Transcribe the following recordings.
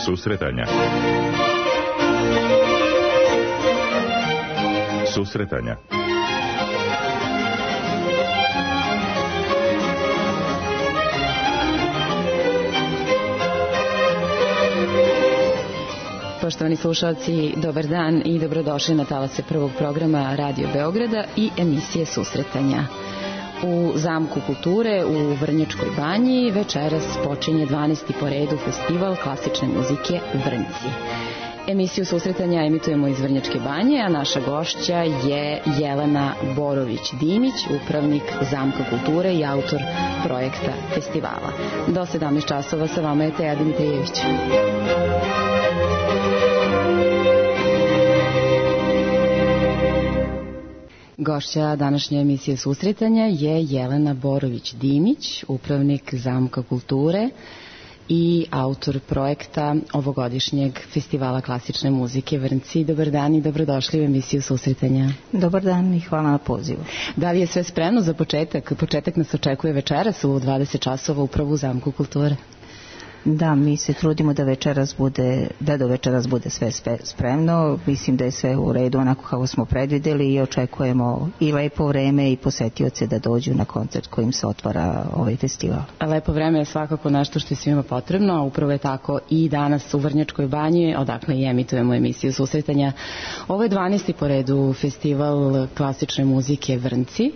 Susretanja. Susretanja. Poštovani slušalci, dobar dan i dobrodošli na talase prvog programa Radio Beograda i emisije Susretanja. U Zamku kulture u Vrnjačkoj banji večeras počinje 12. po redu festival klasične muzike Vrnci. Emisiju Susretanja emitujemo iz Vrnjačke banje, a naša gošća je Jelena Borović-Dimić, upravnik Zamka kulture i autor projekta festivala. Do 17 časova sa vama je Teja Dimitrijević. Gošća današnje emisije Susretanja je Jelena Borović-Dimić, upravnik Zamka kulture i autor projekta ovogodišnjeg festivala klasične muzike Vrnci. Dobar dan i dobrodošli u emisiju Susretanja. Dobar dan i hvala na pozivu. Da li je sve spremno za početak? Početak nas očekuje večeras u 20 časova upravo u Zamku kulture. Da, mi se trudimo da do večeras bude sve spremno. Mislim da je sve u redu onako kako smo predvideli i očekujemo i lepo vreme i posetioce da dođu na koncert kojim se otvara ovaj festival. Lepo vreme je svakako nešto što je svima potrebno, a upravo je tako i danas u Vrnjačkoj banji, odakle i emitujemo emisiju Susretanja. Ovo je 12. po redu festival klasične muzike Vrnci.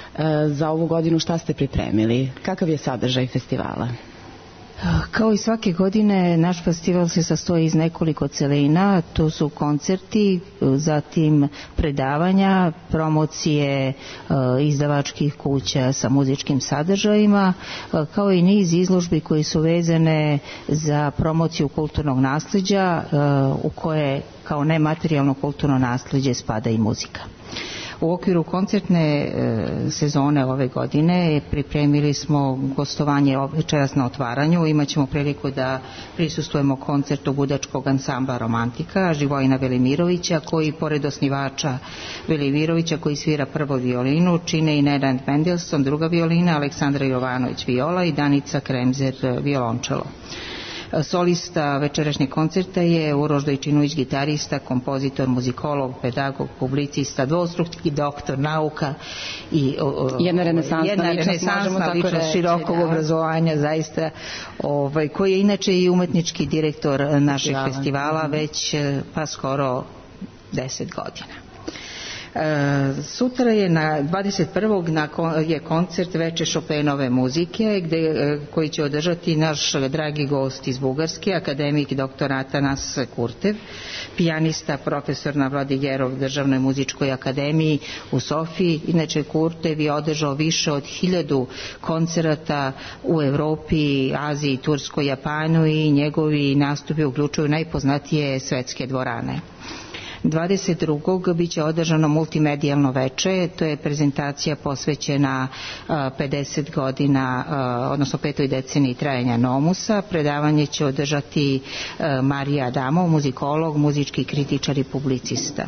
Za ovu godinu šta ste pripremili? Kakav je sadržaj festivala? Kao i svake godine, naš festival se sastoji iz nekoliko celina. To su koncerti, zatim predavanja, promocije izdavačkih kuća sa muzičkim sadržajima, kao i niz izložbi koji su vezane za promociju kulturnog nasleđa, u koje kao nematerijalno kulturno nasleđe spada i muzika. U okviru koncertne sezone ove godine pripremili smo gostovanje večeras na otvaranju. Imaćemo priliku da prisustvujemo koncertu budačkog ansambla Romantika Živojina Velimirovića, koji pored osnivača Velimirovića koji svira prvo violinu, čine i Nenad Mendelson druga violina, Aleksandra Jovanović viola i Danica Kremzer violončelo. Solista večerašnjeg koncerta je Uroš Dojčinović, gitarista, kompozitor, muzikolog, pedagog, publicista, dvostruki doktor nauka i jedna renesansna ličnost širokog obrazovanja, zaista, koji je inače i umetnički direktor našeg festivala već pa skoro 10 godina. Sutra je na 21. je koncert Veče Chopinove muzike koji će održati naš dragi gost iz Bugarske, akademik dr. Atanas Kurtev, pijanista, profesor na Vladigerov državnoj muzičkoj akademiji u Sofiji. Inače, Kurtev je održao više od 1000 koncerata u Evropi, Aziji, Turskoj, Japanu i njegovi nastupi uključuju najpoznatije svetske dvorane. 22. biće održano multimedijalno veče, to je prezentacija posvećena 50 godina, odnosno 5. deceniji trajanja Nomusa. Predavanje će održati Marija Adamov, muzikolog, muzički kritičar i publicista.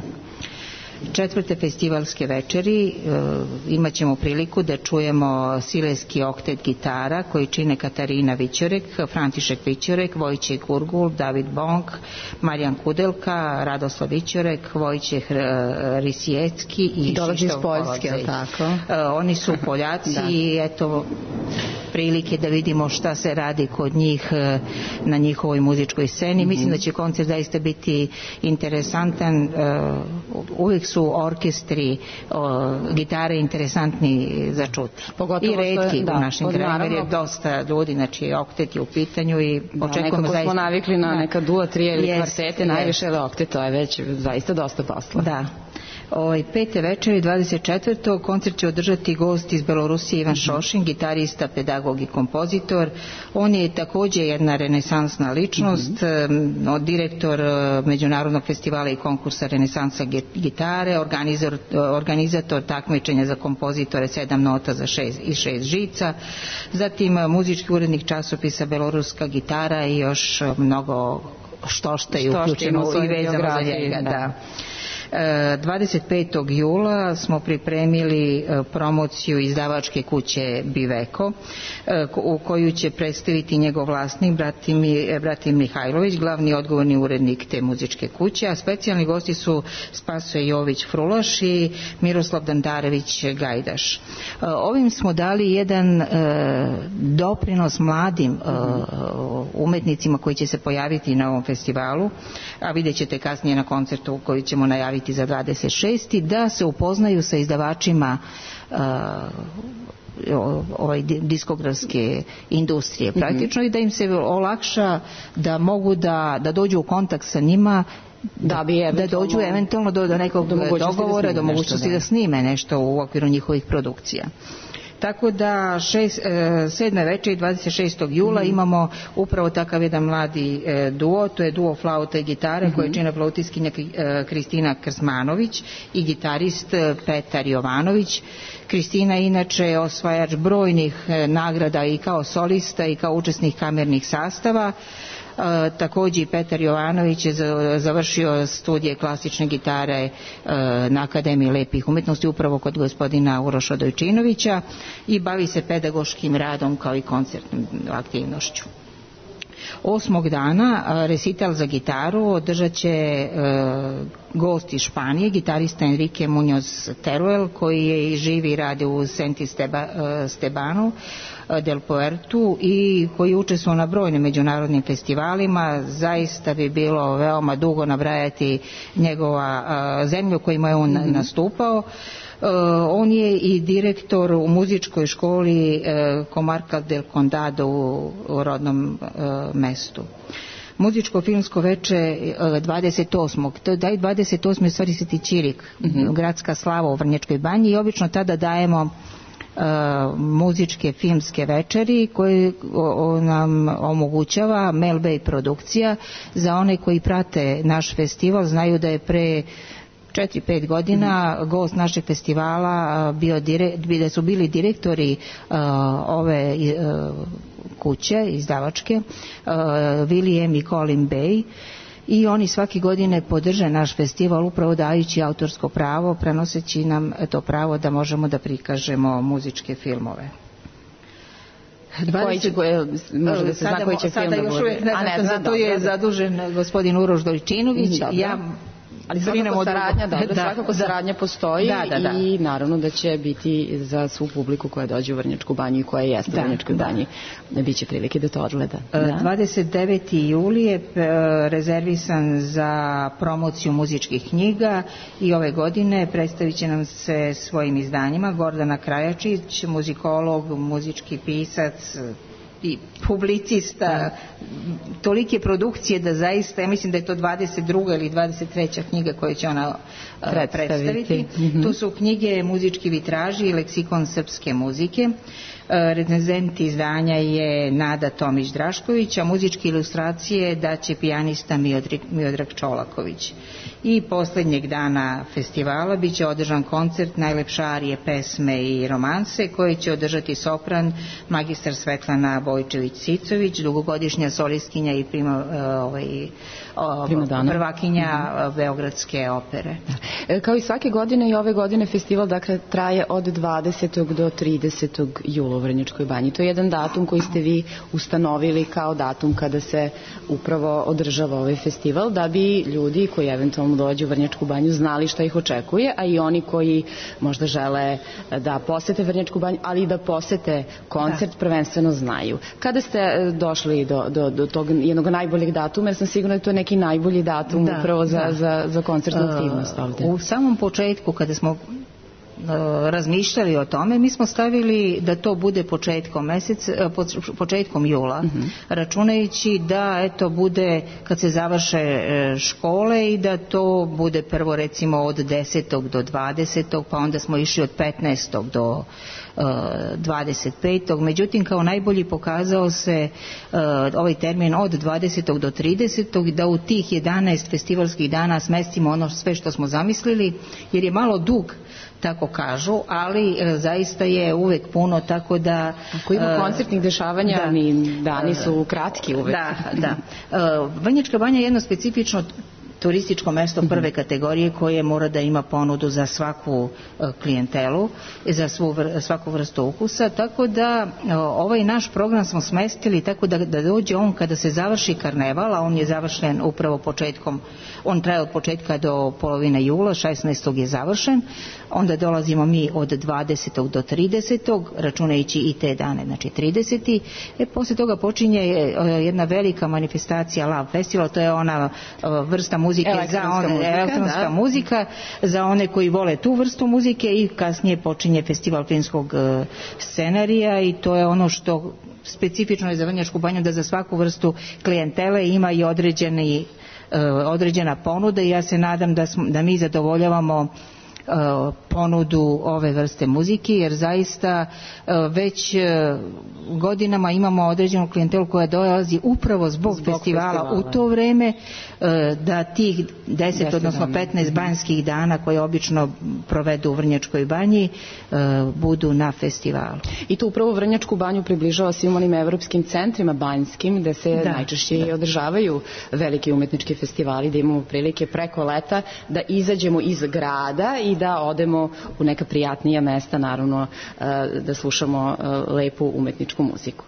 4. festivalske večeri imat ćemo priliku da čujemo Silejski oktet gitara koji čine Katarina Vićorek, František Vićorek, Vojček Gurgul, David Bong, Marijan Kudelka, Radoslav Vićorek, Vojčeh Risijecki i Šištov Poljske. Oni su Poljaci i eto prilike da vidimo šta se radi kod njih na njihovoj muzičkoj sceni. Mislim da će koncert zaista biti interesantan. Uvijek su orkestri gitare interesantni za čuti. I retki u našem kraju, jer je dosta ljudi, znači oktet je u pitanju i očekujemo zaista. Nekako smo navikli na neka duo, trije ili kvartete, najviše ili oktet, to je već zaista dosta posla. Da. 5. večeri 24. koncert će održati gost iz Belorusije Ivan Šošin, gitarista, pedagog i kompozitor. On je također jedna renesansna ličnost, direktor Međunarodnog festivala i konkursa Renesansa gitare, organizator takmičenja za kompozitore 7 nota za 6 žica, zatim muzički urednik časopisa Beloruska gitara i još mnogo što je uključeno i vezano za njega. 25. jula smo pripremili promociju izdavačke kuće Biveko, u koju će predstaviti njegov vlasnik Bratimir Mihajlović, glavni odgovorni urednik te muzičke kuće, a specijalni gosti su Spasoje Jović-Frulaš i Miroslav Dandarević Gajdaš. Ovim smo dali jedan doprinos mladim umetnicima koji će se pojaviti na ovom festivalu, a vidjet ćete kasnije na koncertu koji ćemo najaviti za 26. da se upoznaju sa izdavačima diskografske industrije praktično i da im se olakša da mogu da dođu u kontakt sa njima, da dođu eventualno do nekog dogovora, do mogućnosti da snime nešto u okviru njihovih produkcija. Tako da 7. večer i 26. jula imamo upravo takav jedan mladi duo, to je duo flauta i gitare koje čine flautistkinja Kristina Krsmanović i gitarist Petar Jovanović. Kristina inače je osvajač brojnih nagrada i kao solista i kao učesnik kamernih sastava. Također i Petar Jovanović je završio studije klasične gitare na Akademiji lepih umjetnosti upravo kod gospodina Uroša Dojčinovića i bavi se pedagoškim radom kao i koncertnom aktivnošću. 8. dana recital za gitaru održat će gost iz Španije, gitarista Enrique Muñoz Teruel, koji je i živi i radi u Senti Stebanu del Puertu i koji učestvuje na brojnim međunarodnim festivalima. Zaista bi bilo veoma dugo nabrajati njegova zemlju u kojima je on nastupao. On je i direktor u muzičkoj školi Comarca del Condado u rodnom mestu. Muzičko-filmsko veče 28. Daj 28. u stvari Sveti Čirik, gradska slava u Vrnjačkoj banji i obično tada dajemo muzičke filmske večeri koje nam omogućava Melbej produkcija. Za one koji prate naš festival znaju da je pre 4-5 godina gost našeg festivala da su bili direktori ove kuće izdavačke, William i Colin Bay, i oni svake godine podrže naš festival upravo dajući autorsko pravo, prenoseći nam to pravo da možemo da prikažemo muzičke filmove. Može da se zna koji će film da bude. Za to je zadužen gospodin Uroš Dojčinović. Ali svakako saradnja postoji i naravno da će biti za svu publiku koja dođe u Vrnjačku banju i koja jeste u Vrnjačkoj banji. Biće prilike da to odgleda. 29. juli je rezervisan za promociju muzičkih knjiga i ove godine predstavit će nam se svojim izdanjima Gordana Krajačić, muzikolog, muzički pisac i publicista, tolike produkcije da zaista, ja mislim da je to 22. ili 23. knjiga koju će ona predstaviti. Tu su knjige Muzički vitraži i Leksikon srpske muzike. Recenzent izdanja je Nada Tomić-Drašković, a muzičke ilustracije daće pijanista Miodrag Čolaković. I posljednjeg dana festivala bit će održan koncert najlepše arije, pesme i romanse koje će održati sopran magistar Svetlana Bojčević-Cicović, dugogodišnja solistkinja i prvakinja Beogradske opere. Kao i svake godine i ove godine festival traje od 20. do 30. jula u Vrnjačkoj banji. To je jedan datum koji ste vi ustanovili kao datum kada se upravo održava ovaj festival, da bi ljudi koji eventualno dođu u Vrnjačku banju znali šta ih očekuje, a i oni koji možda žele da posete Vrnjačku banju, ali i da posete koncert prvenstveno znaju. Kada ste došli do tog jednog najboljeg datuma, jer sam sigurna da je to neki najbolji datum upravo za koncertnu aktivnost ovde? U samom početku kada smo razmišljali o tome, mi smo stavili da to bude početkom jula, računajući da bude kad se završe škole i da to bude prvo recimo od 10. do 20. pa onda smo išli od 15. do 25. Međutim, kao najbolji pokazao se ovaj termin od 20. do 30. da u tih 11 festivalskih dana smestimo ono sve što smo zamislili, jer je malo dug, tako kažu, ali zaista je uvek puno, tako da... Ako ima koncertnih dešavanja, dani su kratki uvek. Vrnjačka banja je jedno specifično turističko mesto prve kategorije koje mora da ima ponudu za svaku klijentelu, za svaku vrstu ukusa, tako da ovaj naš program smo smestili tako da dođe on kada se završi karneval, a on je završen upravo početkom, on traje od početka do polovine jula, 16. je završen, onda dolazimo mi od 20. do 30. računajući i te dane, znači 30. Posle toga počinje jedna velika manifestacija Love Festival, to je ona vrsta muzike, elektronska muzika za one koji vole tu vrstu muzike, i kasnije počinje festival filmskog scenarija, i to je ono što specifično je za Vrnjačku Banju, da za svaku vrstu klijentele ima i određena ponuda, i ja se nadam da mi zadovoljavamo ponudu ove vrste muzike, jer zaista već godinama imamo određenu klijentelu koja dolazi upravo zbog festivala u to vreme, da tih 10 odnosno 15 banjskih dana koje obično provedu u Vrnjačkoj Banji budu na festivalu. I to upravo Vrnjačku Banju približava svim onim evropskim centrima banjskim, gde se najčešće i održavaju veliki umetnički festivali, da imamo prilike preko leta da izađemo iz grada i da odemo u neka prijatnija mesta, naravno da slušamo lepu umetničku muziku.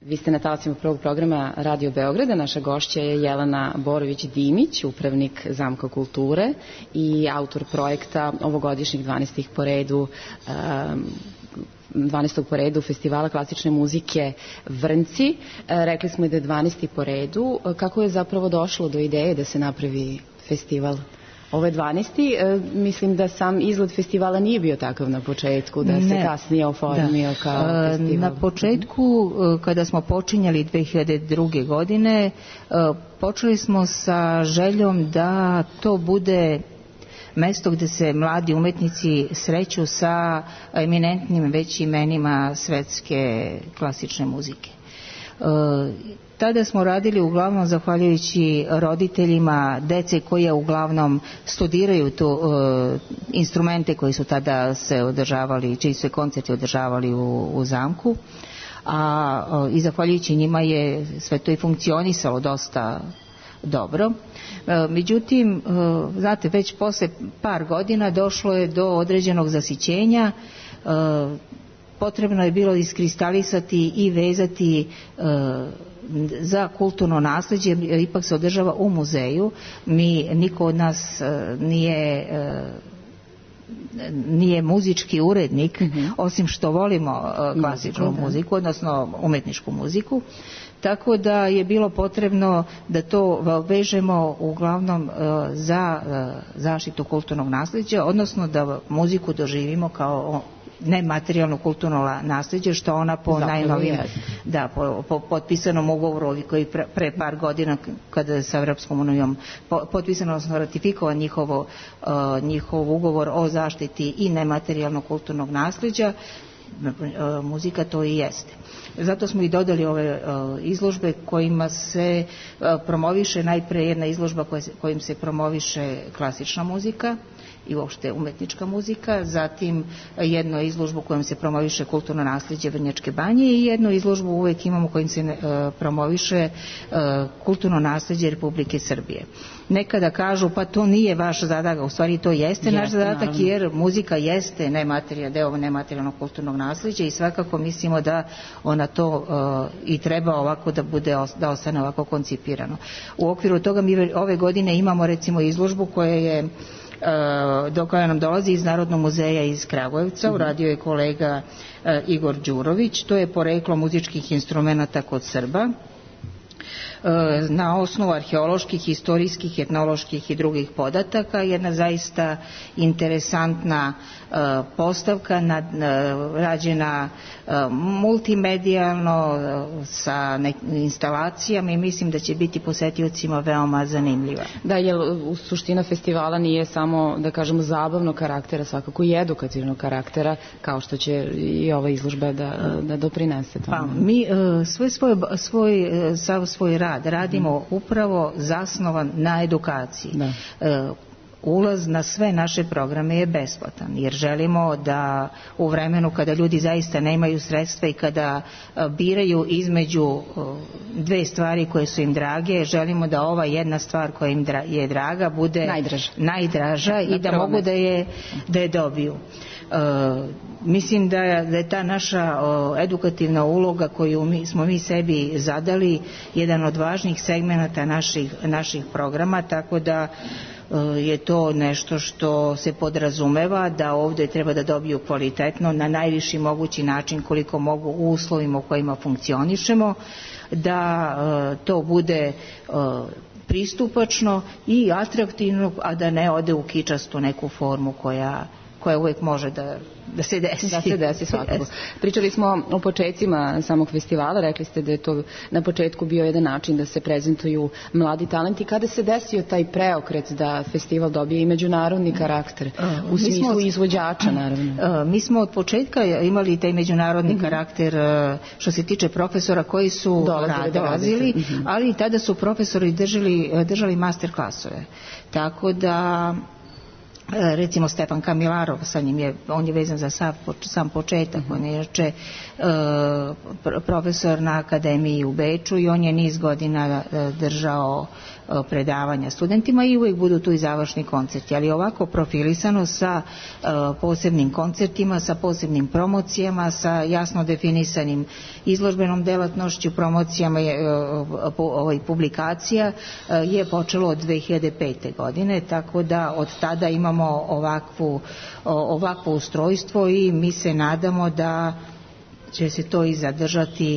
Vi ste na talasima prvog programa Radio Beograda. Naša gošća je Jelena Borović-Dimić, upravnik Zamka kulture i autor projekta ovogodišnjih 12. po redu Festivala klasične muzike Vrnci. Rekli smo da je 12. po redu. Kako je zapravo došlo do ideje da se napravi festival? Ovo je 12. Mislim da sam izgled festivala nije bio takav na početku, da se kasnije oformio kao festival. Na početku, kada smo počinjali 2002. godine, počeli smo sa željom da to bude mesto gde se mladi umetnici sreću sa eminentnim već imenima svetske klasične muzike. Tada smo radili uglavnom zahvaljujući roditeljima dece koje uglavnom studiraju instrumente koji su tada se održavali, čiji su se koncerti održavali u Zamku, i zahvaljujući njima je sve to i funkcionisalo dosta dobro. Međutim, znate, već posle par godina došlo je do određenog zasićenja. Potrebno je bilo iskristalisati i vezati za kulturno nasleđe, jer ipak se održava u muzeju. Niko od nas nije muzički urednik, osim što volimo klasičnu muziku, odnosno umetničku muziku. Tako da je bilo potrebno da to vežemo uglavnom za zaštitu kulturnog nasleđa, odnosno da muziku doživimo kao nematerijalno kulturno nasleđe, što ona po najnovijem, po potpisanom ugovoru koji pre par godina, kada je sa Evropskom unijom potpisano, odnosno ratifikovan njihov ugovor o zaštiti i nematerijalnog kulturnog nasleđa, muzika to i jeste. Zato smo i dodali ove izložbe kojima se promoviše, najpre jedna izložba kojim se promoviše klasična muzika i uopšte umetnička muzika, zatim jednu izložbu kojom se promoviše kulturno nasleđe Vrnjačke Banje i jednu izložbu uvek imamo kojim se promoviše kulturno nasleđe Republike Srbije. Nekada kažu pa to nije vaš zadatak, u stvari to jeste naš zadatak, jer muzika jeste deo nematerijalnog kulturnog nasleđa i svakako mislimo da ona to i treba ovako da ostane ovako koncipirano. U okviru toga mi ove godine imamo recimo izložbu koja nam dolazi iz Narodnog muzeja iz Kragujevca, uradio je kolega Igor Đurović, to je poreklo muzičkih instrumenata kod Srba, na osnovu arheoloških, istorijskih, etnoloških i drugih podataka. Jedna zaista interesantna postavka rađena multimedijalno sa instalacijama i mislim da će biti posetiocima veoma zanimljiva. Da, jer suština festivala nije samo, da kažemo, zabavnog karaktera, svakako i edukativnog karaktera, kao što će i ova izložba da doprinese tome. Pa, mi svoj rad radimo upravo zasnovan na edukaciji. Ulaz na sve naše programe je besplatan, jer želimo da u vremenu kada ljudi zaista nemaju sredstva i kada biraju između dve stvari koje su im drage, želimo da ova jedna stvar koja im je draga bude najdraža i da mogu da je dobiju. Mislim da je ta naša edukativna uloga koju smo mi sebi zadali jedan od važnih segmenata naših programa, tako da je to nešto što se podrazumeva da ovdje treba da dobiju kvalitetno na najviši mogući način koliko mogu u uslovima u kojima funkcionišemo, da to bude pristupačno i atraktivno, a da ne ode u kičastu neku formu koja uvijek može da se desi. Da se desi svakako. Pričali smo o početcima samog festivala, rekli ste da je to na početku bio jedan način da se prezentuju mladi talenti. Kada se desio taj preokret da festival dobije i međunarodni karakter u smislu izvođača, naravno? Mi smo od početka imali taj međunarodni karakter što se tiče profesora koji su dolazili, ali i tada su profesori držali master klasove. Tako da recimo Stefan Kamilarov, on je vezan za sam početak, on je profesor na akademiji u Beču i on je niz godina držao predavanja studentima i uvijek budu tu i završni koncerti, ali ovako profilisano sa posebnim koncertima, sa posebnim promocijama, sa jasno definisanim izložbenom delatnošću, promocijama publikacija je počelo od 2005. godine, tako da od tada imamo ovakvo ustrojstvo i mi se nadamo da će se to i zadržati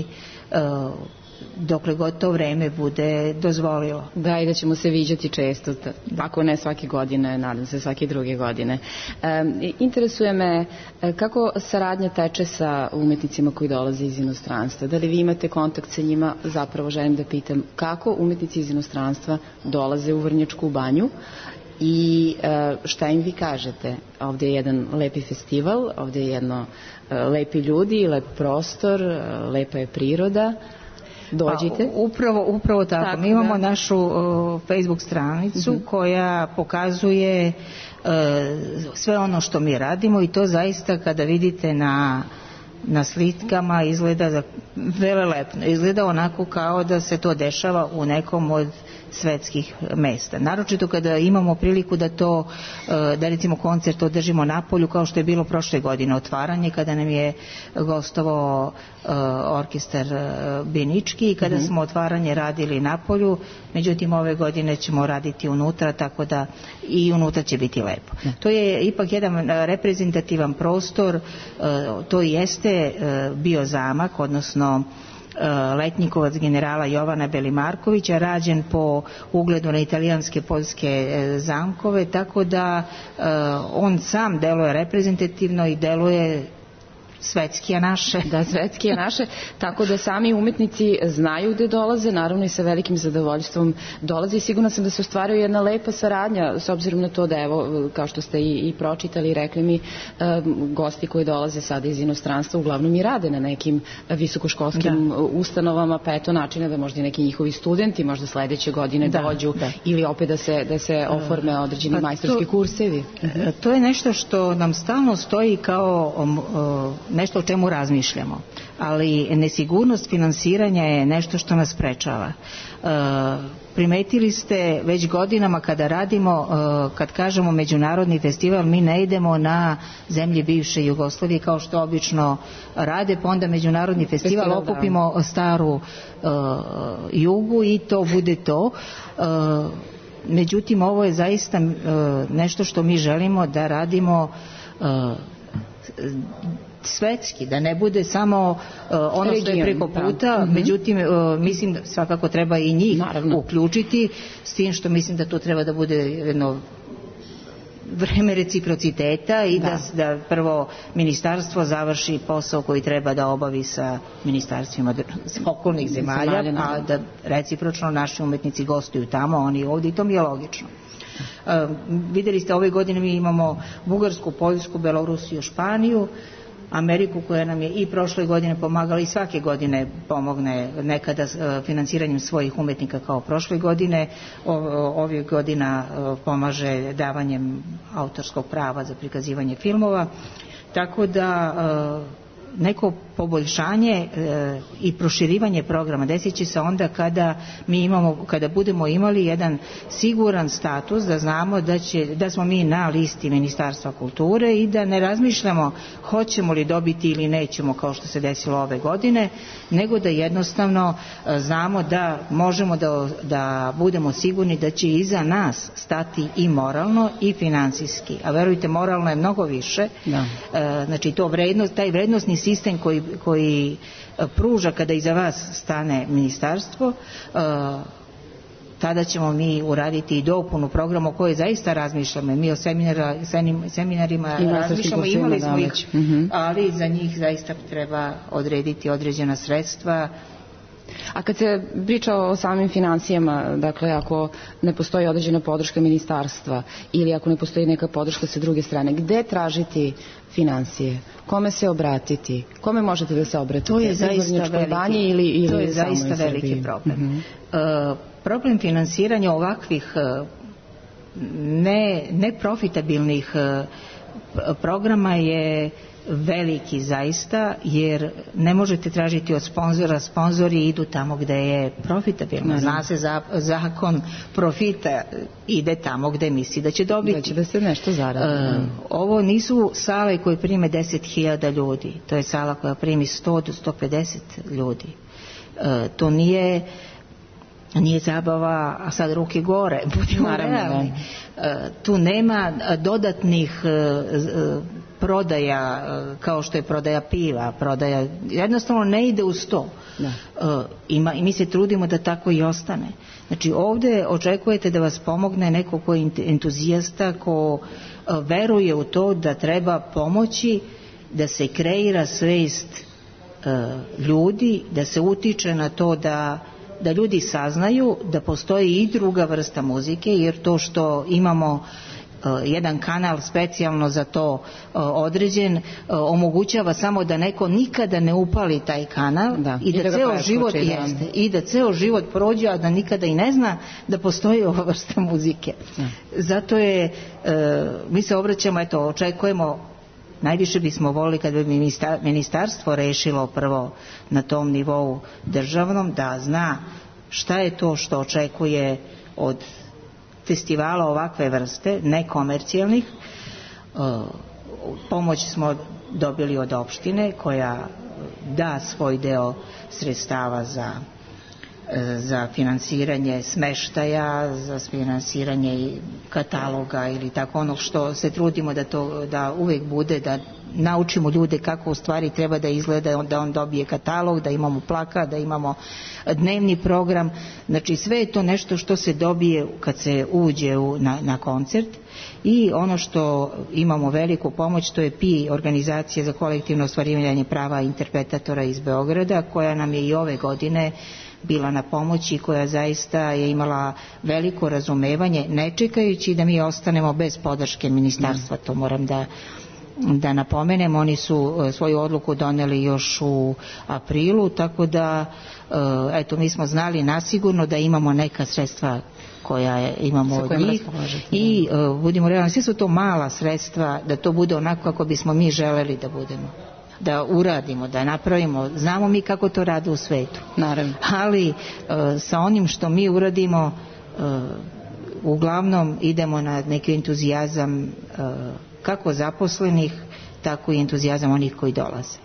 dokle god to vreme bude dozvolilo. Da, i da ćemo se viđati često, ako ne svake godine, nadam se svake druge godine. Interesuje me kako saradnja teče sa umetnicima koji dolaze iz inostranstva. Da li vi imate kontakt sa njima? Zapravo želim da pitam kako umetnici iz inostranstva dolaze u Vrnjačku Banju i šta im vi kažete? Ovdje je jedan lepi festival, ovdje je jedno lepi ljudi, lep prostor, lepa je priroda. Dođite. Upravo tako. Mi imamo našu Facebook stranicu koja pokazuje sve ono što mi radimo i to zaista kada vidite na slikama izgleda velelepno. Izgleda onako kao da se to dešava u nekom od svetskih mesta. Naročito kada imamo priliku da recimo koncert održimo na polju, kao što je bilo prošle godine otvaranje, kada nam je gostovao orkestar Binički i kada smo otvaranje radili na polju, međutim ove godine ćemo raditi unutra, tako da i unutra će biti lepo. To je ipak jedan reprezentativan prostor, to jeste bio zamak, odnosno letnjikovac generala Jovana Belimarkovića, rađen po ugledu na italijanske poljske zamkove, tako da on sam deluje reprezentativno i deluje svetski je naše. Da, svetski je naše, tako da sami umetnici znaju gde dolaze, naravno i sa velikim zadovoljstvom dolaze i sigurno sam da se ostvaruje jedna lepa saradnja, s obzirom na to da, evo, kao što ste i pročitali i rekli mi, gosti koji dolaze sada iz inostranstva uglavnom i rade na nekim visokoškolskim ustanovama, pa eto načina da možda i neki njihovi studenti možda sledeće godine dođu ili opet da se oforme određeni majstorski kursevi. To je nešto što nam stalno stoji kao nešto o čemu razmišljamo, ali nesigurnost finansiranja je nešto što nas sprečava. Primetili ste već godinama kada radimo, kad kažemo međunarodni festival, mi ne idemo na zemlje bivše Jugoslavije kao što obično rade, pa onda međunarodni festival okupimo staru Jugu i to bude to. Međutim, ovo je zaista nešto što mi želimo da radimo svetski, da ne bude samo ono što je preko puta, međutim mislim da svakako treba i njih uključiti, s tim što mislim da to treba da bude jedno vreme reciprociteta i da prvo ministarstvo završi posao koji treba da obavi sa ministarstvima okolnih zemalja, a da recipročno naši umetnici gostuju tamo, oni ovdje i to mi je logično. Vidjeli ste, ove godine mi imamo Bugarsku, Poljsku, Belorusiju, Španiju, Ameriku koja nam je i prošle godine pomagala i svake godine pomogne nekada financiranjem svojih umetnika kao prošle godine, ovih godina pomaže davanjem autorskog prava za prikazivanje filmova, tako da neko poboljšanje i proširivanje programa desit će se onda kada budemo imali jedan siguran status, da znamo da smo mi na listi Ministarstva kulture i da ne razmišljamo hoćemo li dobiti ili nećemo kao što se desilo ove godine, nego da jednostavno znamo da možemo da budemo sigurni da će iza nas stati i moralno i finansijski, a verujte, moralno je mnogo više. Znači taj vrednosni sistem koji pruža kada iza vas stane ministarstvo, tada ćemo mi uraditi i dopunu programa o kojoj zaista razmišljamo. Mi o seminarima razmišljamo, imali smo ih, ali za njih zaista treba odrediti određena sredstva. A kad se priča o samim financijama, dakle ako ne postoji određena podrška ministarstva ili ako ne postoji neka podrška sa druge strane, gde tražiti financije? Kome se obratiti? Kome možete da se obratite? To je zaista veliki problem. Problem finansiranja ovakvih neprofitabilnih programa je veliki zaista, jer ne možete tražiti od sponzora, sponzori idu tamo gde je profitabilno. Zna se zakon profita, ide tamo gde misli da će dobiti. Da će da se nešto zaradi. Ovo nisu sale koje prime 10.000 ljudi, to je sala koja primi 100 do 150 ljudi. To nije zabava, a sad ruke gore, budimo realni. Tu nema dodatnih prodaja, kao što je prodaja piva, jednostavno ne ide uz to. I mi se trudimo da tako i ostane. Znači ovdje očekujete da vas pomogne neko ko je entuzijasta, ko veruje u to da treba pomoći da se kreira svest ljudi, da se utiče na to da ljudi saznaju da postoji i druga vrsta muzike, jer to što imamo jedan kanal specijalno za to određen, omogućava samo da neko nikada ne upali taj kanal i da ceo život prođe, a da nikada i ne zna da postoji ova vrsta muzike. Zato je, mi se obraćamo, očekujemo, najviše bismo volili kad bi ministarstvo rešilo prvo na tom nivou državnom da zna šta je to što očekuje od festivala ovakve vrste, nekomercijalnih. Pomoć smo dobili od opštine koja da svoj deo sredstava za finansiranje smeštaja, za finansiranje kataloga ili tako ono što se trudimo da uvek bude, da naučimo ljude kako u stvari treba da izgleda, da on dobije katalog, da imamo plakat, da imamo dnevni program. Znači sve je to nešto što se dobije kad se uđe na koncert. I ono što imamo veliku pomoć, to je PI, organizacija za kolektivno ostvarivanje prava interpretatora iz Beograda, koja nam je i ove godine bila na pomoći, koja zaista je imala veliko razumevanje, ne čekajući da mi ostanemo bez podrške ministarstva. To moram da napomenem. Oni su svoju odluku doneli još u aprilu, tako da mi smo znali nasigurno da imamo neka sredstva koja imamo od njih i budimo realni, sve su to mala sredstva da to bude onako kako bismo mi želeli da budemo, da uradimo, da napravimo. Znamo mi kako to rade u svetu. Naravno. Ali sa onim što mi uradimo uglavnom idemo na neki entuzijazam kako zaposlenih, tako i entuzijazam onih koji dolaze.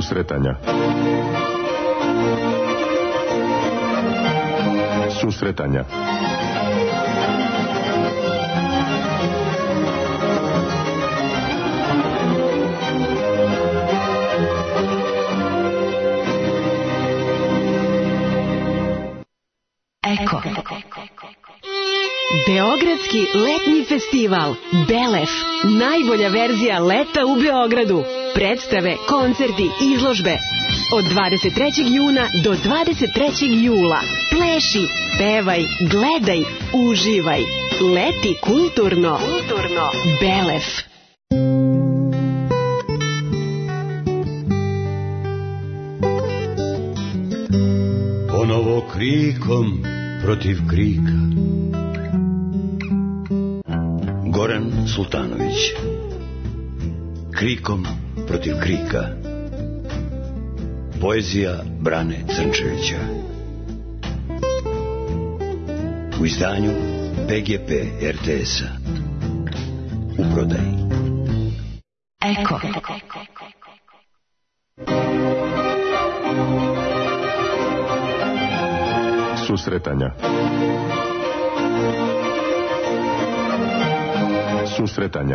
Susretanja. Susretanja. Eko. Beogradski letnji festival Belef. Najbolja verzija leta u Beogradu. Predstave, koncerti, izložbe. Od 23. juna do 23. jula. Pleši, pevaj, gledaj, uživaj. Leti kulturno. Belef. Ponovo krikom protiv krika. Goran Sultanović. Krikom protiv krika. Poezija Brane Crnčevića. U izdanju PGP RTS-a. U prodaji. Eko. Susretanja. Susretanja.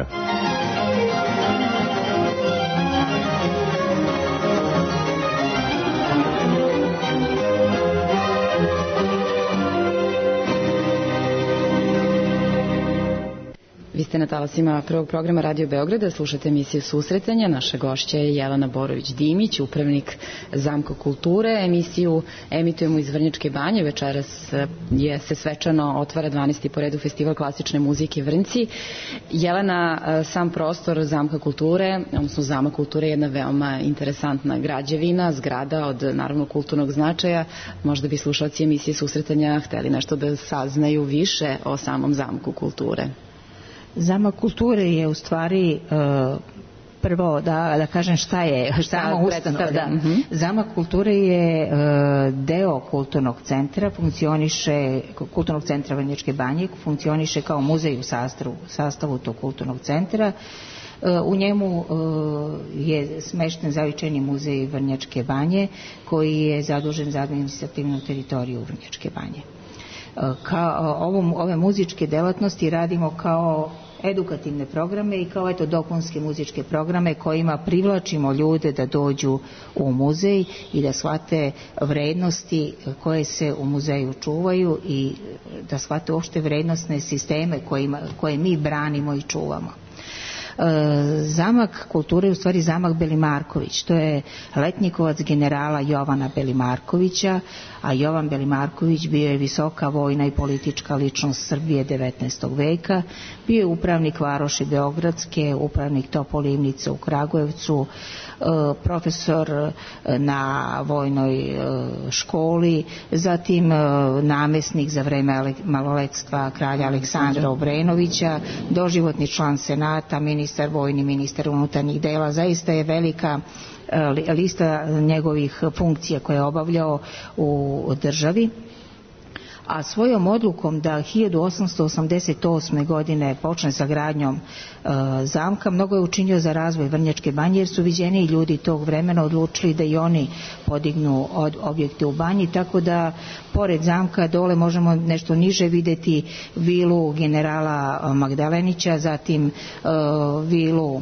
Vi ste na talasima prvog programa Radio Beograda, slušate emisiju Susretanja. Naša gošća je Jelena Borović-Dimić, upravnik Zamka kulture. Emisiju emitujemo iz Vrnjačke Banje. Večeras se svečano otvara 12. po redu festival klasične muzike Vrnci. Jelena, sam prostor Zamka kulture, odnosno Zamak kulture je jedna veoma interesantna građevina, zgrada od naravno kulturnog značaja. Možda bi slušalci emisije Susretanja hteli nešto da saznaju više o samom Zamku kulture. Zamak kulture je u stvari prvo da kažem šta je sama ustanova. Da. Zamak kulture je deo kulturnog centra, kulturnog centra Vrnjačke Banje, funkcioniše kao muzej u sastavu tog kulturnog centra. U njemu je smešten Zavičajni muzej Vrnjačke Banje koji je zadužen za administrativnu teritoriju Vrnjačke Banje. Ove muzičke delatnosti radimo kao edukativne programe i kao dopunske muzičke programe kojima privlačimo ljude da dođu u muzej i da shvate vrednosti koje se u muzeju čuvaju i da shvate uopšte vrednostne sisteme koje mi branimo i čuvamo. Zamak kulture je u stvari Zamak Belimarković. To je letnjikovac generala Jovana Belimarkovića, a Jovan Belimarković bio je visoka vojna i politička ličnost Srbije 19. veka. Bio je upravnik Varoši Beogradske, upravnik Topolivnice u Kragujevcu, profesor na vojnoj školi, zatim namesnik za vreme maloletstva kralja Aleksandra Obrenovića, doživotni član Senata, ministar vojni, ministar unutarnjih dela. Zaista je velika lista njegovih funkcija koje je obavljao u državi. A svojom odlukom da 1888. godine počne sa gradnjom zamka, mnogo je učinio za razvoj Vrnjačke Banje, jer su viđeniji ljudi tog vremena odlučili da i oni podignu objekte u banji, tako da pored zamka dole možemo nešto niže vidjeti vilu generala Magdalenića, zatim vilu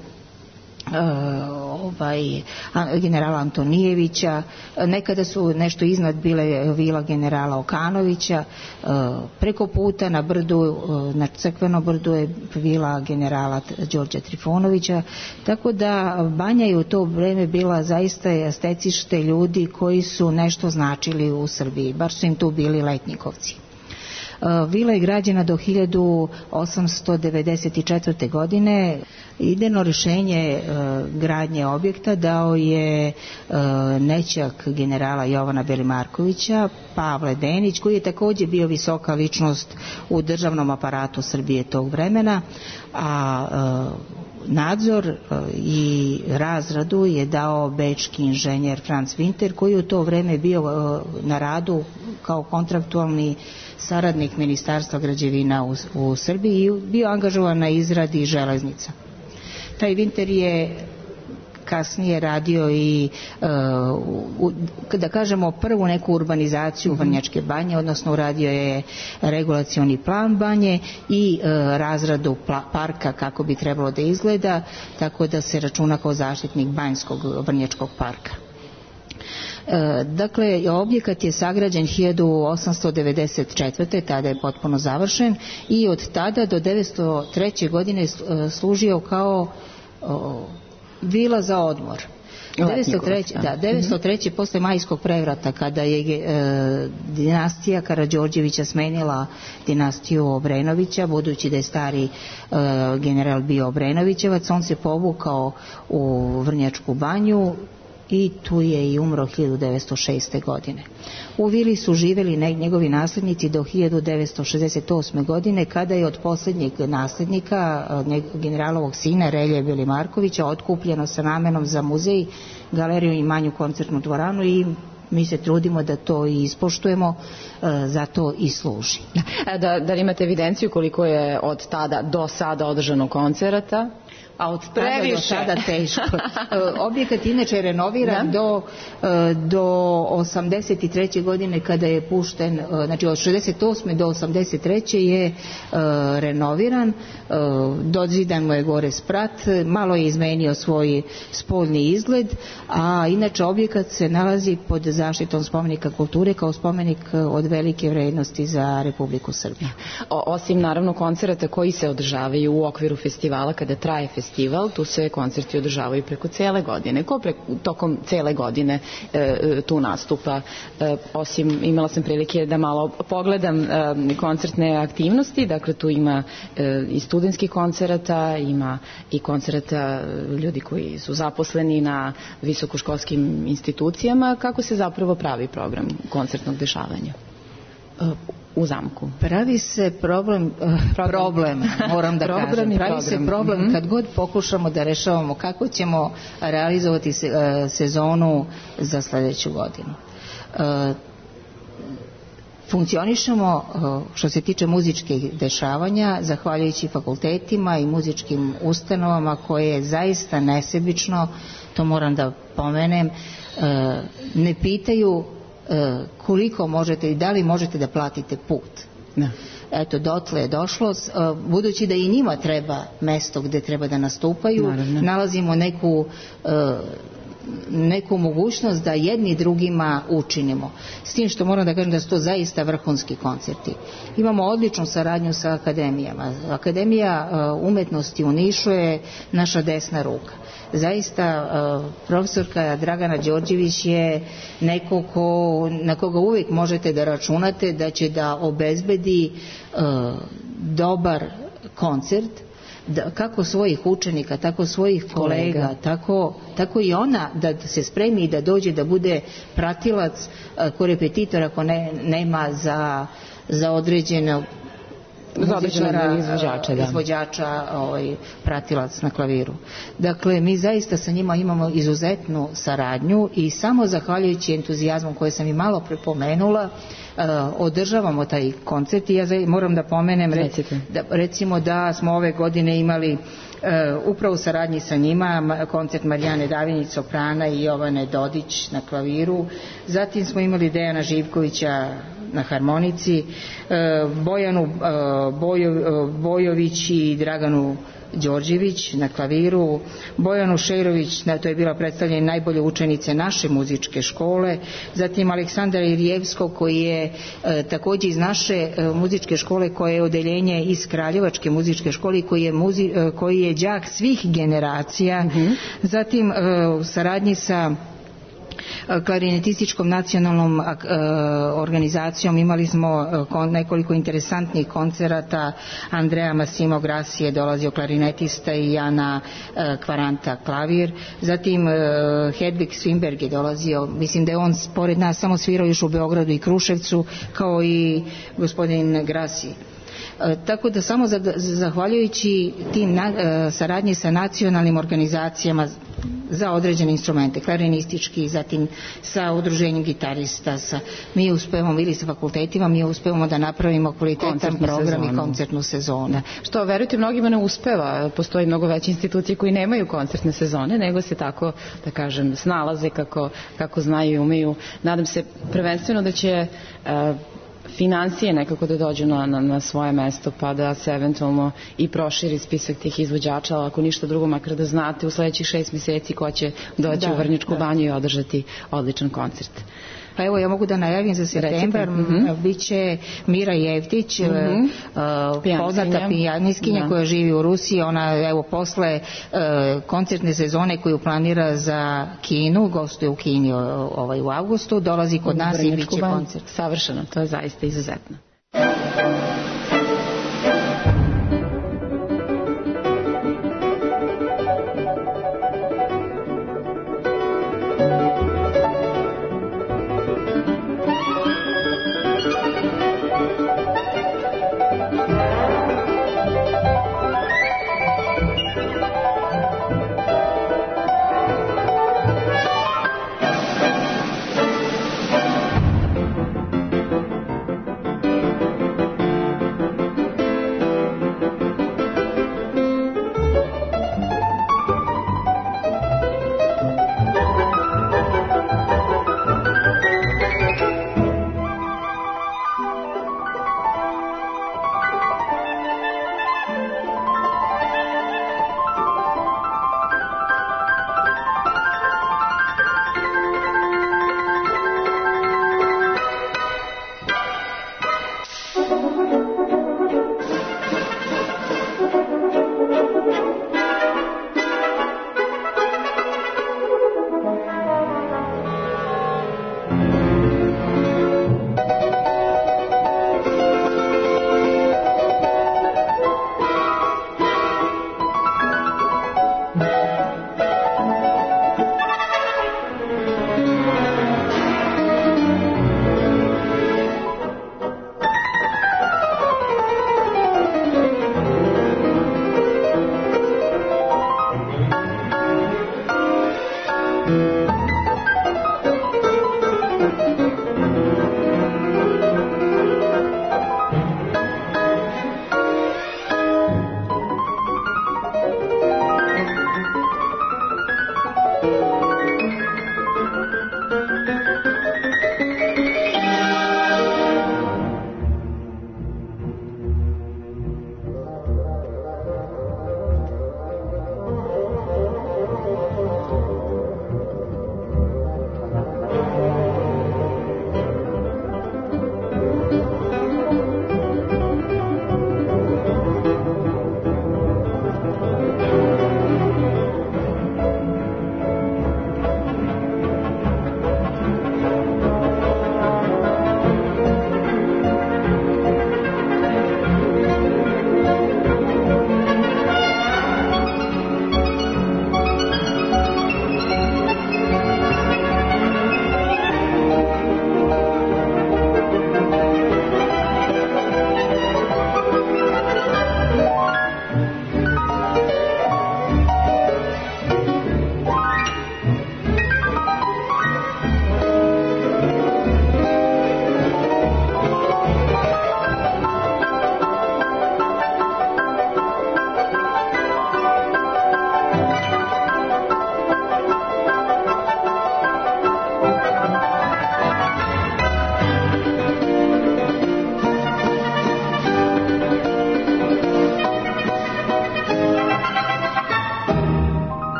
generala Antonijevića, nekada su nešto iznad bile vila generala Okanovića, preko puta na brdu, na Crkvenom brdu je vila generala Đorđa Trifunovića, tako da Banja je u to vreme bila zaista stecište ljudi koji su nešto značili u Srbiji, bar su im tu bili letnjikovci. Vila je građena do 1894. godine. Idejno rješenje gradnje objekta dao je nećak generala Jovana Belimarkovića, Pavle Denić, koji je također bio visoka ličnost u državnom aparatu Srbije tog vremena, a nadzor i razradu je dao bečki inženjer Franz Winter, koji je u to vrijeme bio na radu kao kontraktualni saradnik Ministarstva građevina u Srbiji i bio angažovan na izradi železnica. Taj Winter je kasnije radio i da kažemo prvu neku urbanizaciju Vrnjačke banje, odnosno uradio je regulacioni plan banje i razradu parka kako bi trebalo da izgleda, tako da se računa kao zaštitnik banjskog Vrnjačkog parka. Dakle, objekat je sagrađen 1894. tada je potpuno završen i od tada do 903. godine služio kao vila za odmor. 903. posle Majskog prevrata, kada je dinastija Karađorđevića smenila dinastiju Obrenovića, budući da je stari general bio Obrenovićevac, on se povukao u Vrnjačku banju i tu je i umro 1906. godine. U vili su živjeli njegovi naslednici do 1968. godine, kada je od posljednjeg naslednika, generalovog sina Relje Belimarkovića, otkupljeno sa namenom za muzej, galeriju i manju koncertnu dvoranu i mi se trudimo da to i ispoštujemo, za to i služi. Da li imate evidenciju koliko je od tada do sada održano koncerata? A od tada do sada teško. Objekat inače je renoviran do 83. godine kada je pušten, znači od 68. do 83. je renoviran, dozidan mu je gore sprat, malo je izmenio svoj spoljni izgled, a inače objekat se nalazi pod zaštitom spomenika kulture kao spomenik od velike vrednosti za Republiku Srbiju. Osim naravno koncerata koji se održavaju u okviru festivala kada traje festival, tu se koncerti održavaju preko cele godine. Ko tokom cele godine tu nastupa? Osim, imala sam prilike da malo pogledam koncertne aktivnosti, dakle tu ima i studentskih koncerata, ima i koncerata ljudi koji su zaposleni na visokoškolskim institucijama. Kako se zapravo pravi program koncertnog dešavanja u zamku? Pravi se problem, moram da kažem, pravi se problem kad god pokušamo da rešavamo kako ćemo realizovati sezonu za sledeću godinu. Funkcionišemo što se tiče muzičkih dešavanja zahvaljujući fakultetima i muzičkim ustanovama koje zaista nesebično, to moram da pomenem, ne pitaju koliko možete i da li možete da platite put. Eto, dotle je došlo, budući da i njima treba mesto gde treba da nastupaju, nalazimo neku mogućnost da jedni drugima učinimo. S tim što moram da kažem da su to zaista vrhunski koncerti. Imamo odličnu saradnju sa akademijama. Akademija umetnosti u Nišu je naša desna ruka. Zaista profesorka Dragana Đorđević je neko na koga uvijek možete da računate da će da obezbedi dobar koncert, kako svojih učenika, tako svojih kolega, tako i ona da se spremi i da dođe da bude pratilac korepetitor ako nema za određeno izvođača pratilac na klaviru. Dakle, mi zaista sa njima imamo izuzetnu saradnju i samo zahvaljujući entuzijazmom koje sam i malo prepomenula održavamo taj koncert i ja moram da pomenem recimo da smo ove godine imali upravo u saradnji sa njima koncert Marijane Davinić soprana i Jovane Dodić na klaviru, zatim smo imali Dejana Živkovića na harmonici, Bojanu Bojović i Draganu Đorđević na klaviru, Bojanu Šerović, to je bila predstavljena najbolje učenice naše muzičke škole, zatim Aleksandra Irijevskog koji je takođe iz naše muzičke škole, koje je odeljenje iz Kraljevačke muzičke škole koji je đak svih generacija, zatim u saradnji sa klarinetističkom nacionalnom organizacijom imali smo nekoliko interesantnih koncerata. Andrea Massimo Grassi je dolazio klarinetista i Jana Kvaranta klavir, zatim Hedvig Swinberg je dolazio, mislim da je on pored nas samo svirao još u Beogradu i Kruševcu, kao i gospodin Grassi. Tako da samo zahvaljujući tim saradnji sa nacionalnim organizacijama za određene instrumente, klarinistički, zatim sa udruženjem gitarista, mi uspevamo ili sa fakultetima, mi uspevamo da napravimo kvalitetan program i koncertnu sezonu. Što, verujte, mnogima ne uspeva, postoji mnogo veće institucije koji nemaju koncertne sezone, nego se tako, da kažem, snalaze kako znaju i umeju. Nadam se prvenstveno da će financije nekako da dođu na svoje mesto, pa da se eventualno i proširi spisak tih izvođača, ali ako ništa drugo, makar da znate u sledećih 6 meseci ko će doći u Vrnjačku banju i održati odličan koncert. Pa evo, ja mogu da najavim za septembar, biće Mira Jevtić, poznata pijaniskinja koja živi u Rusiji, ona evo posle koncertne sezone koju planira za Kinu, gostuje u Kini u avgustu, dolazi kod nas i biće koncert. Savršeno, to je zaista izuzetno.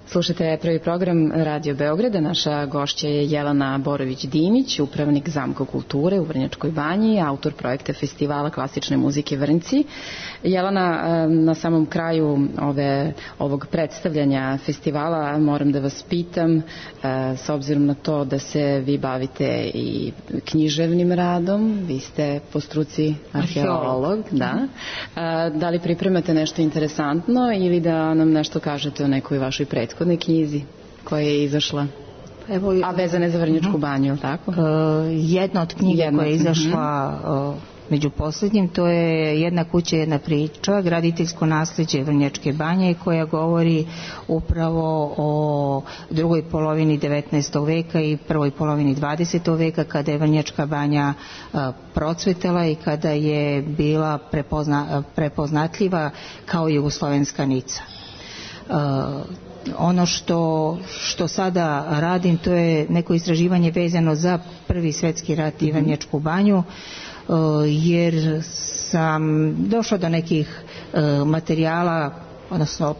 Slušajte prvi program Radio Beograda. Naša gošća je Jelena Borović-Dimić, upravnik Zamka kulture u Vrnjačkoj banji, autor projekta Festivala klasične muzike Vrnci. Jelena, na samom kraju ovog predstavljanja festivala moram da vas pitam, s obzirom na to da se vi bavite i književnim radom, vi ste po struci arheolog, da li pripremate nešto interesantno ili da nam nešto kažete o nekoj vašoj prethodnoj knjizi koja je izašla, a vezana je za Vrnjačku banju, je li tako? Jedna od knjiga koja je izašla među posljednjim, to je Jedna kuća, jedna priča, graditeljsko naslijeđe Vrnjačke banje, koja govori upravo o drugoj polovini 19. veka i prvoj polovini 20. veka, kada je Vrnjačka banja procvetala i kada je bila prepoznatljiva kao jugoslovenska Nica. Ono što sada radim, to je neko istraživanje vezano za Prvi svjetski rat i Vrnjačku banju, jer sam došla do nekih materijala, odnosno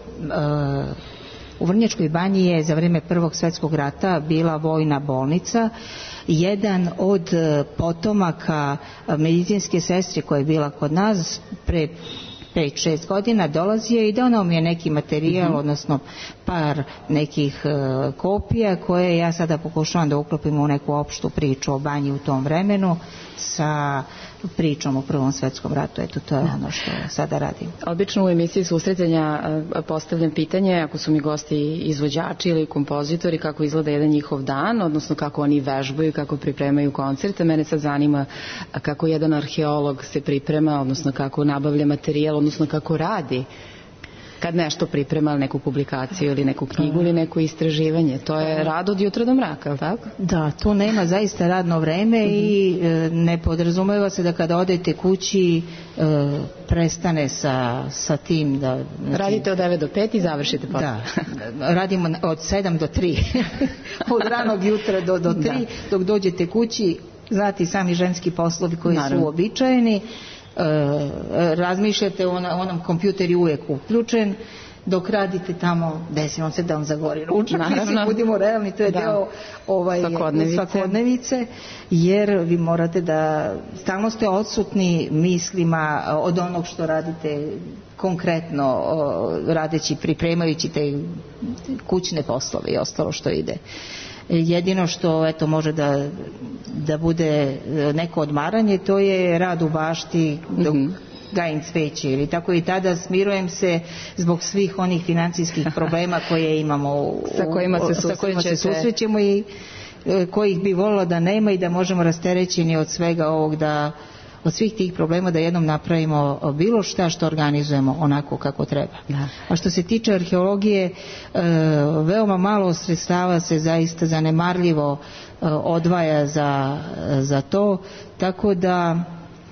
u Vrnjačkoj banji je za vrijeme Prvog svjetskog rata bila vojna bolnica. Jedan od potomaka medicinske sestre koja je bila kod nas pre 5-6 godina dolazio i donao mi je neki materijal, odnosno par nekih kopija koje ja sada pokušavam da uklopim u neku opštu priču o banji u tom vremenu sa pričom o Prvom svjetskom ratu. Eto, to je ono što sada radim. Obično u emisiji susretanja postavljam pitanje, ako su mi gosti izvođači ili kompozitori, kako izgleda jedan njihov dan, odnosno kako oni vežbaju, kako pripremaju koncerte. Mene sad zanima kako jedan arheolog se priprema, odnosno kako nabavlja materijal, odnosno kako radi kad nešto priprema, neku publikaciju ili neku knjigu ili neko istraživanje. To je rad od jutra do mraka, ali tako? Da, tu nema zaista radno vreme i ne podrazumeva se da kada odete kući prestane sa tim da... Radite od 9 do 5 i završite posao. Da, radimo od 7 do 3. Od ranog jutra do 3, dok dođete kući, znate sami ženski poslovi koji su uobičajeni, razmišljate o onom, kompjuter je uvijek uključen, dok radite tamo desi vam se da vam zagori ručak, budimo realni, to je deo svakodnevice, jer vi morate da stalno ste odsutni mislima od onog što radite konkretno, radeći, pripremajući te kućne poslove i ostalo što ide. Jedino što može da bude neko odmaranje, to je rad u bašti dok gajim cveće ili tako, i tada smirujem se zbog svih onih financijskih problema koje imamo, sa kojima se susrećemo i kojih bi volila da nema i da možemo rasterećeni od svega ovog, od svih tih problema da jednom napravimo bilo šta što organizujemo onako kako treba. A što se tiče arheologije, veoma malo sredstava se zaista zanemarljivo odvaja za to, tako da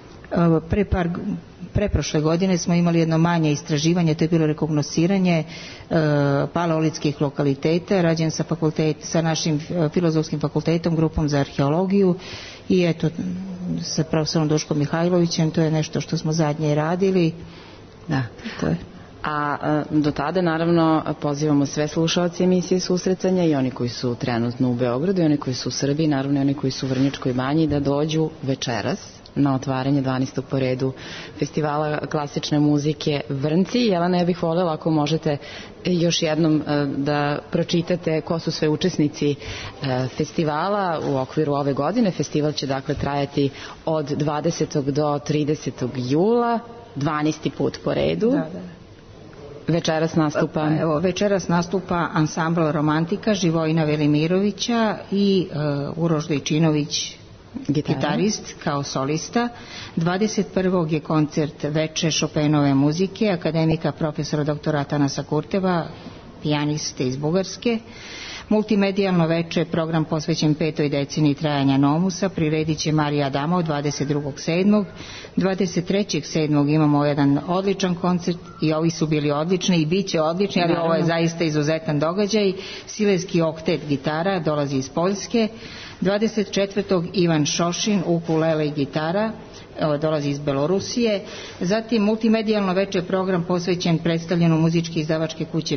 preprošle godine smo imali jedno manje istraživanje, to je bilo rekognosiranje paleolitskih lokaliteta, rađen sa našim filozofskim fakultetom, grupom za arheologiju, i eto, sa profesorom Duškom Mihajlovićem, to je nešto što smo zadnje radili. Da, to je. A do tada naravno pozivamo sve slušaoce emisije susretanja, i oni koji su trenutno u Beogradu, i oni koji su u Srbiji, naravno i oni koji su u Vrnjačkoj banji, da dođu večeras na otvaranje 12. po redu Festivala klasične muzike Vrnci. Jelena, ja bih voljela ako možete još jednom da pročitate ko su sve učesnici festivala u okviru ove godine. Festival će dakle trajati od 20. do 30. jula, 12. put po redu. Večeras nastupa... Večeras nastupa ansambl Romantika Živojina Velimirovića i Uroš Dojčinović, gitarist kao solista. 21. je koncert Veče Šopenove muzike akademika profesora doktora Atanasa Kurteva, pijaniste iz Bugarske. Multimedijalno veče, program posvećen 5. deceniji trajanja Nomusa, priredit će Marija Adamov 22.7. 23.7. imamo jedan odličan koncert, i ovi su bili odlični i bit će odlični, ali ovo je zaista izuzetan događaj. Sileski oktet gitara dolazi iz Poljske. 24. Ivan Šošin, ukulele i gitara, dolazi iz Belorusije. Zatim multimedijalno veče, program posvećen predstavljanju muzičke izdavačke kuće Biveko,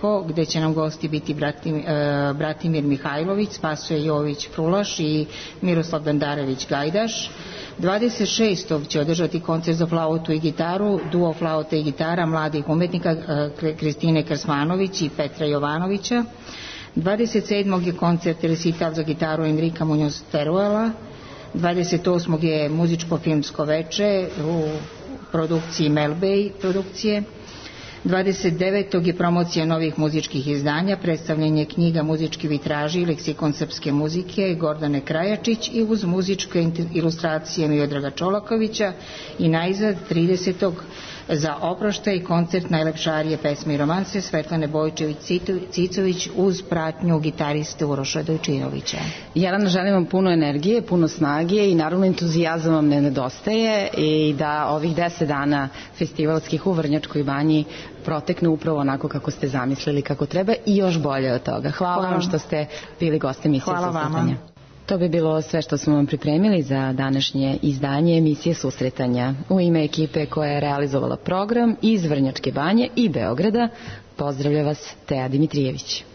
Eko, gde će nam gosti biti Bratimir Mihajlović, Spasoje Jović Frulaš i Miroslav Dandarević Gajdaš. 26. će održati koncert za flautu i gitaru, duo flauta i gitara mladih umetnika Kristine Krsmanović i Petra Jovanovića. 27. je koncert recital za gitaru Enrika Munoz Teruela. 28. je muzičko-filmsko veče u produkciji Melbej produkcije. 29. je promocija novih muzičkih izdanja, predstavljanje knjiga Muzički vitraži i leksikon srpske muzike Gordane Krajačić i uz muzičke ilustracije Miodraga Čolakovića i najzad 30. za oproštaj koncert najlepšarije pesme i romanse Svetlane Bojčević-Cicović uz pratnju gitariste Uroša Dojčirovića. Jelena, želim vam puno energije, puno snage i naravno entuzijazam vam ne nedostaje i da ovih 10 dana festivalskih u Vrnjačkoj banji protekne upravo onako kako ste zamislili kako treba i još bolje od toga. Hvala vam što ste bili goste emisije Susretanja. To bi bilo sve što smo vam pripremili za današnje izdanje emisije Susretanja. U ime ekipe koja je realizovala program iz Vrnjačke banje i Beograda, pozdravlja vas Teja Dimitrijević.